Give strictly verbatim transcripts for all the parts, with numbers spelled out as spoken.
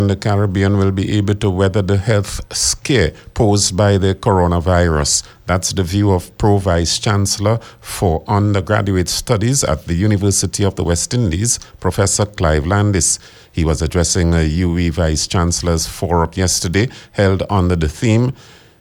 The Caribbean will be able to weather the health scare posed by the coronavirus. That's the view of Pro Vice Chancellor for Undergraduate Studies at the University of the West Indies, Professor Clive Landis. He was addressing a U W I Vice Chancellor's Forum yesterday, held under the theme,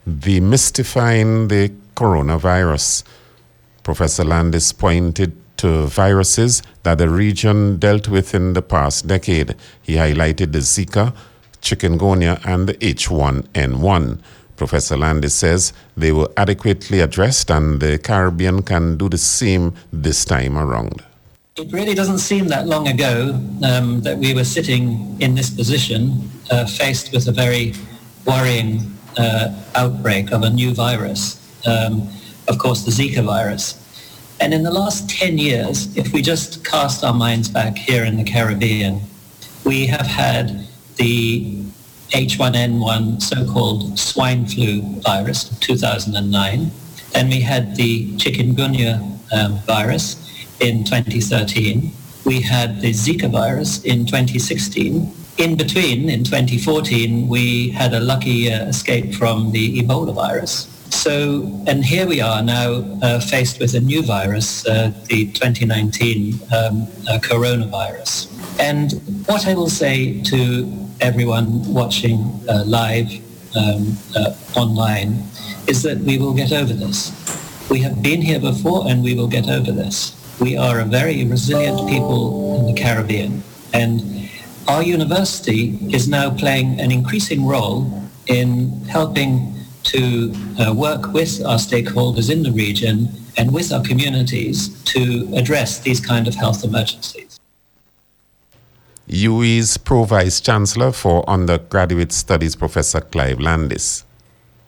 Demystifying the Coronavirus. Professor Landis pointed to viruses that the region dealt with in the past decade. He highlighted the Zika, chikungunya, and the H one N one. Professor Landis says they were adequately addressed and the Caribbean can do the same this time around. It really doesn't seem that long ago um, that we were sitting in this position, uh, faced with a very worrying uh, outbreak of a new virus, um, of course the Zika virus. And in the last ten years, if we just cast our minds back here in the Caribbean, we have had the H one N one so-called swine flu virus of two thousand nine. Then we had the chikungunya um, virus in twenty thirteen. We had the Zika virus in twenty sixteen. In between, in twenty fourteen, we had a lucky uh, escape from the Ebola virus. So, and here we are now uh, faced with a new virus, uh, the twenty nineteen um, uh, coronavirus. And what I will say to everyone watching uh, live um, uh, online is that we will get over this. We have been here before and we will get over this. We are a very resilient people in the Caribbean, and our university is now playing an increasing role in helping to uh, work with our stakeholders in the region and with our communities to address these kind of health emergencies. U W I's Pro Vice Chancellor for Undergraduate Studies, Professor Clive Landis.